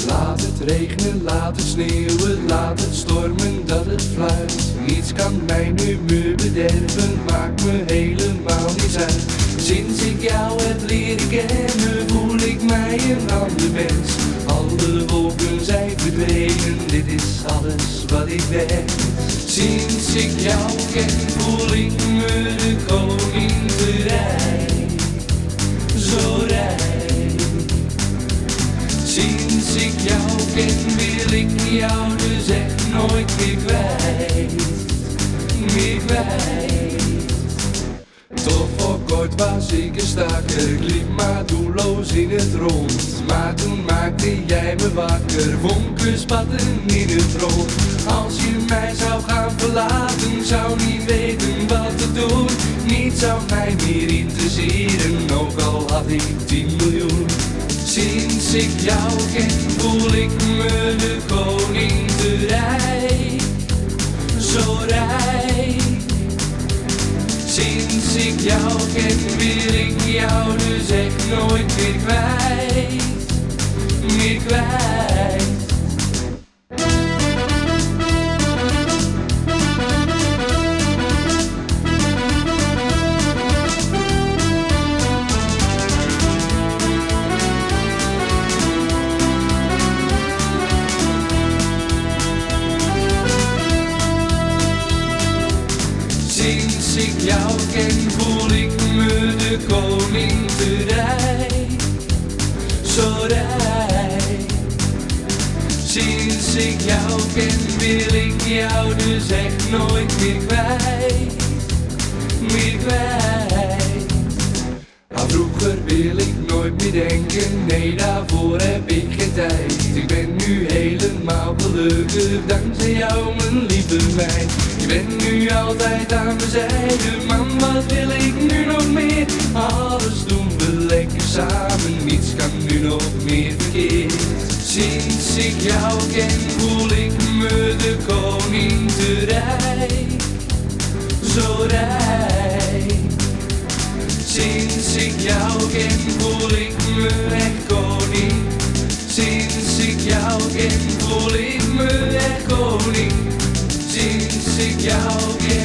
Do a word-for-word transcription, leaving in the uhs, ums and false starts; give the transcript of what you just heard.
Laat het regenen, laat het sneeuwen, laat het stormen dat het fluit. Niets kan mijn humeur bederven, maakt me helemaal niets uit. Sinds ik jou heb leren kennen, voel ik mij een ander mens. Alle wolken zijn verdwenen, dit is alles wat ik ben. Sinds ik jou ken, voel ik me de koning te rijk, zo rijk. Sinds ik jou ken, wil ik jou dus echt nooit meer kwijt, meer kwijt. Tot voor kort was ik een stakker, ik liep maar doelloos in het rond. Maar toen maakte jij me wakker, vonken spatten in het rond. Als je mij zou gaan verlaten, zou niet weten wat te doen. Niets zou mij meer interesseren, ook al had ik tien miljoen. Sinds ik jou ken, voel ik me de koning te rijk, zo rijk. Sinds ik jou ken, wil ik jou dus echt nooit meer kwijt, meer kwijt. Sinds ik jou ken, voel ik me de koning te rijk, zo rijk. Sinds ik jou ken, wil ik jou dus echt nooit meer kwijt, meer kwijt. Aan vroeger wil ik nooit meer denken, nee daarvoor heb ik geen tijd. Ik ben nu helemaal gelukkig, dankzij jou mijn lieve meid. Je bent nu altijd aan mijn zijde, man, wat wil ik nu nog meer? Alles doen we lekker samen, niets kan nu nog meer verkeerd. Sinds ik jou ken, voel ik me de koning te rijk, zo rijk. Sinds ik jou ken, voel ik me echt koning. Sinds ik jou ken, voel ik me echt koning. Sinds ik jou ken.